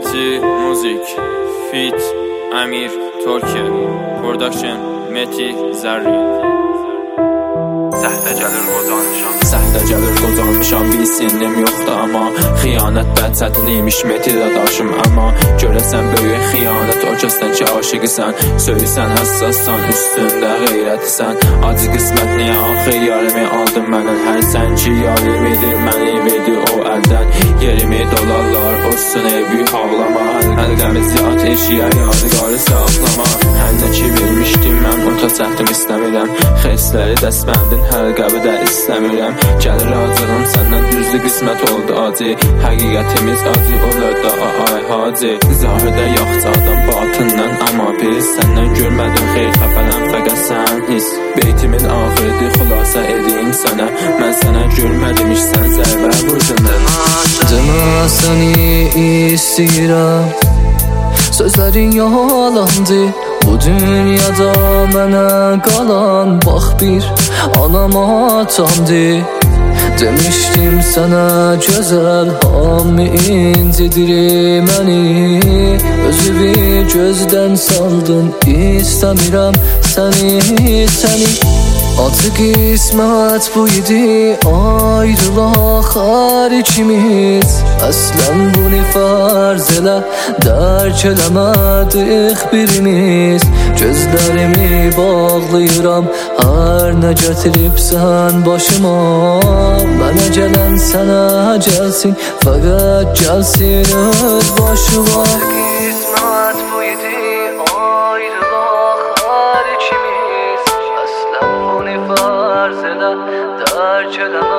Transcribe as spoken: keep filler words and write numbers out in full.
Meti Music Fit Amir Türkiye Production Meti Zərri. Səhtə gəlir qozanmışam, Səhtə gəlir qozanmışam, bir sinnim yoxdur amma xiyanət bəd çətin imiş Meti dadaşım. Amma görəsən böyük xiyanət o kəsdən ki aşiqisən, söysən həssassan, üstündə qeyrətisən. Acı qismət niyə axı yarımı aldın məndən, hər sən ki yarimidir məni verdi o əldən. Yerimi dolarlar olsun ey büyük havlama, əlqəmizi ateşiyə yadigarı saxlama. Hər nə ki vermişdim mən ota çəkdim istəmirəm, xesləri dəsməndin hər qəbidə istəmirəm. Gəlir acığım səndən düzdü qismət oldu acı, həqiqətimiz acı olur da ay hacı. Zahirdə yaxşı adam batından amma biz səndən görmədim xeyr xəfələm fəqət sən his. Beytimin axırıdır xulasa edeyim sənə, mən sənə görmədim iş sən zərbə vurdun. Cəma səni istəyirəm, sözlərin yalandı. Bu dünyada mənə qalan bax bir anam atamdı. Demişdim sənə gözəl hamı incidir məni, özümü gözdən saldın, istəmirəm səni, səni. Acı qismət bu idi, ayrılaq hər ikimiz. Əslən bunu fərz elə, dərk eləmədik birimiz. Gözlərimi bağlayıram, hər nə gətiribsən başıma. Mənə gələn sənə gəlsin, fəqət gəlsin öz başıma. Qismət bu idi, ayrılaq hər ikimiz. Əslən bunu fərz elə, dərk eləmədik.